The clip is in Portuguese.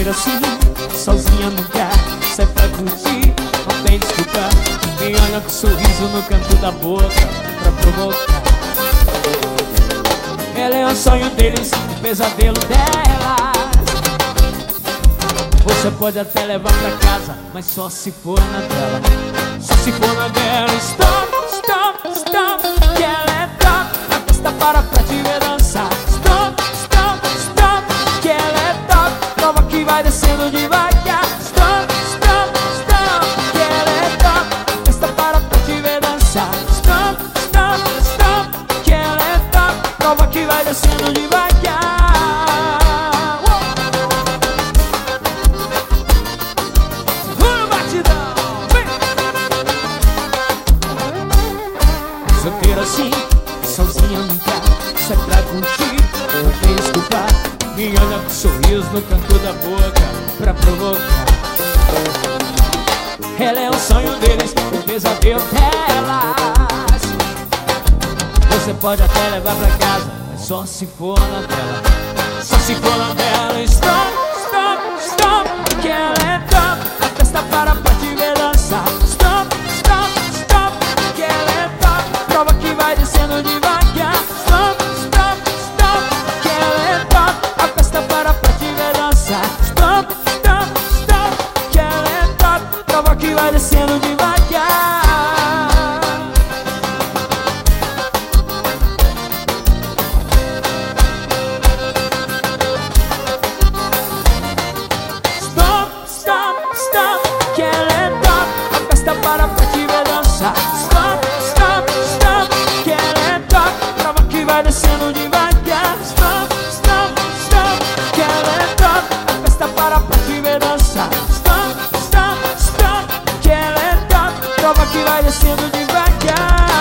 Solteira assim, sozinha no lugar, sai pra curtir, não tem desculpa. Me olha com sorriso no canto da boca pra provocar. Ela é o sonho deles, o pesadelo delas. Você pode até levar pra casa, mas só se for na dela. Só se for na dela. Stop, stop, stop, que ela é top. A festa para pra te ver dançar. Stop, stop, stop, que ela é top. Prova que vai descendo devagar. Stop, stop, stop, que ela é top. A festa para pra te ver dançar. Stop, stop, stop, que ela é top. Prova que vai descendo devagar. Solteira assim, sozinha no carro, sai pra curtir, não tem desculpa. Me olha com sorriso no canto da boca pra provocar. Ela é o sonho deles, o pesadelo delas. Você pode até levar pra casa, mas só se for na dela. Só se for na dela. Stop, stop, stop, que ela é top. A festa para pra te ver dançar. Stop, stop, stop, que ela é top. Prova que vai descendo devagar. Stop, stop, stop, que ela é top. A festa para pra te ver dançar. Stop, stop, stop, que ela é top. Prova que vai descendo devagar. Stop, stop, stop, que ela é top. A festa para pra te ver dançar. Stop, stop, stop, que ela é top. Prova que vai descendo devagar. Stop, stop, stop, que ela é top. A festa para pra te ver dançar. Stop, stop, stop, que ela é top. Prova que vai descendo devagar.